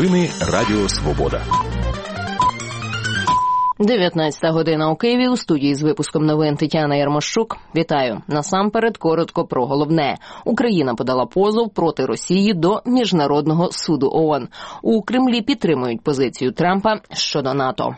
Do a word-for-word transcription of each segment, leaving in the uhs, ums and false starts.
Новини Радіо Свобода. дев'ятнадцята година у Києві. У студії з випуском новин Тетяна Ярмощук. Вітаю. Насамперед коротко про головне. Україна подала позов проти Росії до Міжнародного суду ООН. У Кремлі підтримують позицію Трампа щодо НАТО.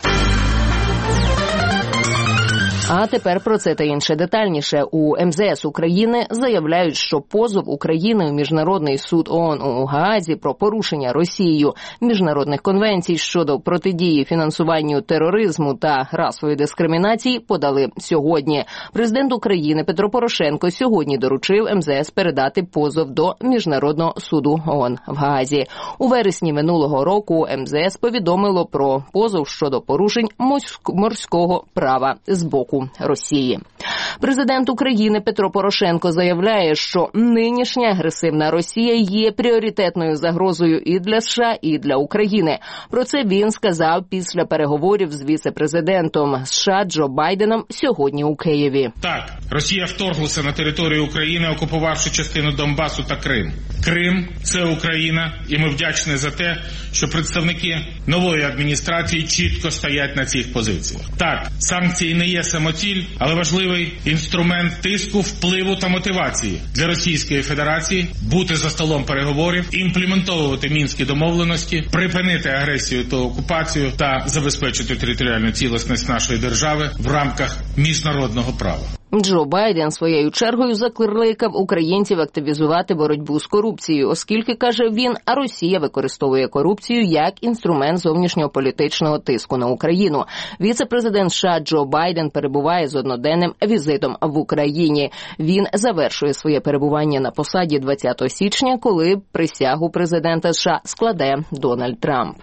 А тепер про це та інше детальніше. У ем зе ес України заявляють, що позов України у Міжнародний суд ООН у Гаазі про порушення Росією міжнародних конвенцій щодо протидії фінансуванню тероризму та расової дискримінації подали сьогодні. Президент України Петро Порошенко сьогодні доручив ем зе ес передати позов до Міжнародного суду ООН в Гаазі. У вересні минулого року ем зе ес повідомило про позов щодо порушень морського права з боку Росії. Президент України Петро Порошенко заявляє, що нинішня агресивна Росія є пріоритетною загрозою і для США, і для України. Про це він сказав після переговорів з віце-президентом США Джо Байденом сьогодні у Києві. Так, Росія вторглася на територію України, окупувавши частину Донбасу та Крим. Крим – це Україна, і ми вдячні за те, що представники нової адміністрації чітко стоять на цих позиціях. Так, санкції не є самоціль, але важливий інструмент тиску, впливу та мотивації для Російської Федерації бути за столом переговорів, імплементовувати мінські домовленості, припинити агресію та окупацію та забезпечити територіальну цілісність нашої держави в рамках міжнародного права. Джо Байден своєю чергою закликав українців активізувати боротьбу з корупцією, оскільки, каже він, Росія використовує корупцію як інструмент зовнішньополітичного тиску на Україну. Віце-президент США Джо Байден перебуває з одноденним візитом в Україні. Він завершує своє перебування на посаді двадцятого січня, коли присягу президента США складе Дональд Трамп.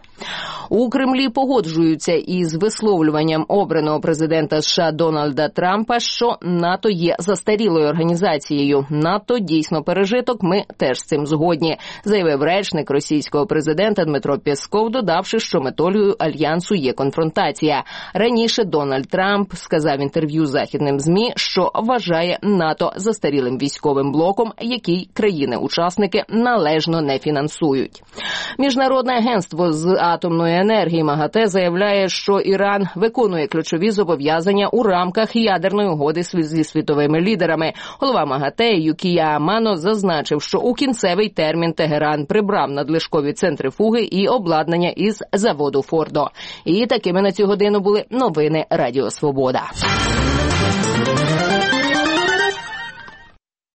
У Кремлі погоджуються із висловлюванням обраного президента США Дональда Трампа, що НАТО є застарілою організацією. НАТО дійсно пережиток, ми теж з цим згодні, заявив речник російського президента Дмитро Пєсков, додавши, що метою альянсу є конфронтація. Раніше Дональд Трамп сказав в інтерв'ю західним ЗМІ, що вважає НАТО застарілим військовим блоком, який країни-учасники належно не фінансують. Міжнародне агентство з атомної енергії МАГАТЕ заявляє, що Іран виконує ключові зобов'язання у рамках ядерної угоди зі світовими лідерами. Голова МАГАТЕ Юкія Амано зазначив, що у кінцевий термін Тегеран прибрав надлишкові центрифуги і обладнання із заводу Фордо. І такими на цю годину були новини Радіо Свобода.